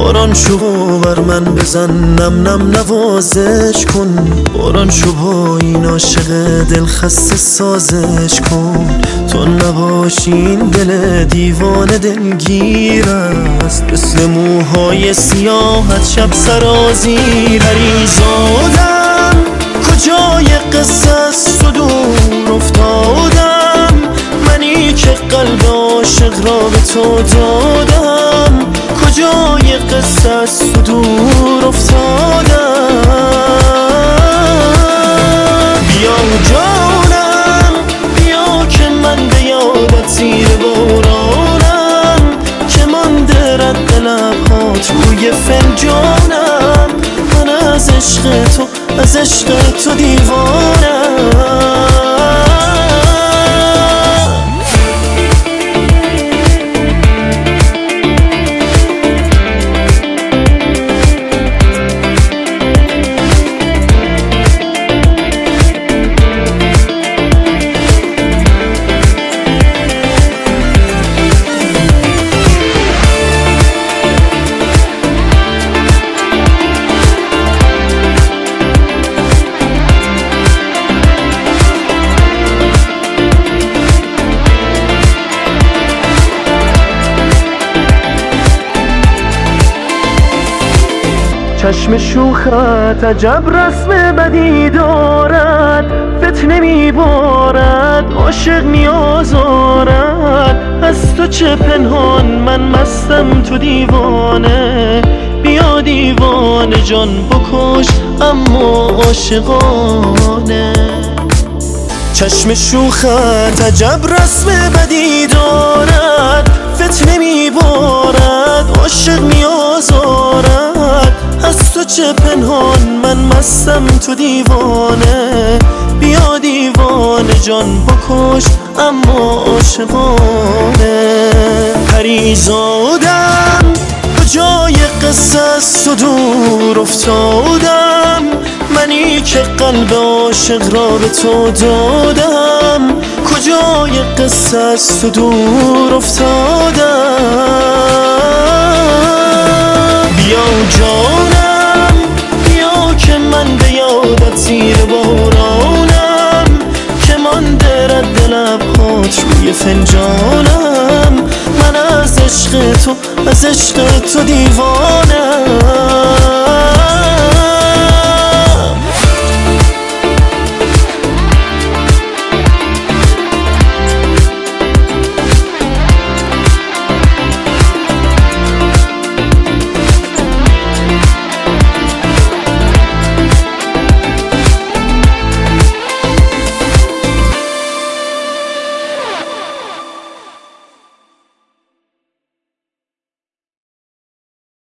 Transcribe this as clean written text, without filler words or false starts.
باران شو بر من بزن، نم نم نوازش کن. باران شو با این عاشق دل خسته سازش کن. تو نباشی این دل دیوانه دلگیر است، مثل موهای سیاحت شب سرازیر. پریزادم کجای قصه است و دور افتادم، منی که قلب عاشق را به تو دادم. کجای قصه است و دور افتادم. بیا جانم بیا که من به یادت زیر بارانم، که مانده رد لبهات روی فنجانم. من از عشق تو از عشق تو دیوانم. چشم شوخت عجب رسم بدی دارد، فتنه میبارد عاشق میآزارد. از تو چه پنهان من مستم تو دیوانه، بیا دیوانه جان بکش اما عاشقانه. چشم شوخت عجب رسم بدی دارد، فتنه میبارد عاشق میآزارد. از تو چه پنهان من مستم تو دیوانه، بیا دیوانه جان بکش اما عاشقانه. پریزادم کجای قصه است و دور افتادم، منی که قلب عاشق را به تو دادم. کجای قصه است و دور افتادم. بیا جانم بیا که من به یادت زیر بارانم، که مانده رد لبهات روی فنجانم. من از عشق تو از عشق تو دیوانم.